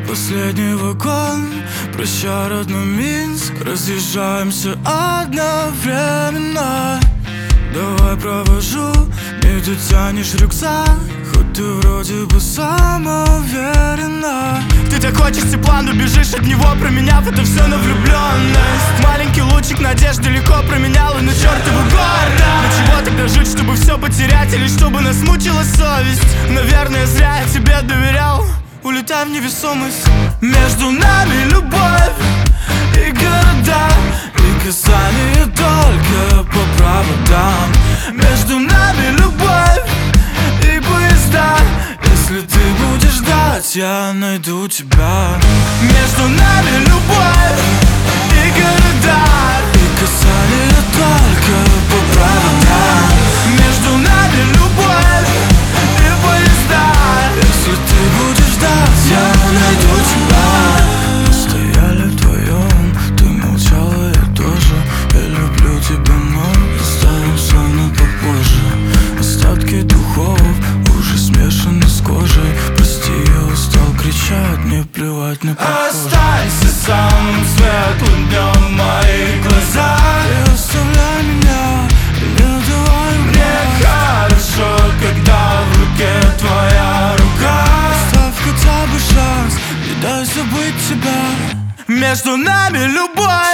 последний вагон. Прощай, родной Минск, разъезжаемся одновременно. Давай провожу, не ты тянешь рюкзак, хоть ты вроде бы самоуверена. Ты так хочешь тепла, но бежишь от него, променяв это все на влюбленность. Маленький лучик надежды легко променял и на чертову гордость. Для чего тогда жить, чтобы все потерять, или чтобы нас мучила совесть? Наверное, зря я тебе доверял. Улетай в невесомость. Между нами любовь и города, и касание только по проводам. Между нами любовь и поезда. Если ты будешь ждать, я найду тебя. Между нами любовь и города, и касание только по проводам. Между нами любовь и поезда. Если ты будешь ждать, я найду тебя. Мы стояли вдвоем, ты молчала, я тоже. Я люблю тебя, но оставим все на попозже. Остатки духов уже смешаны с кожей. Прости, я устал кричать, мне плевать на прохожих. останься самым светлым днем в моих глазах. Не оставляй меня, не давай Мне хорошо, когда в руке твоя рука. Оставь хотя бы шанс, не дай забыть тебя. Между нами любовь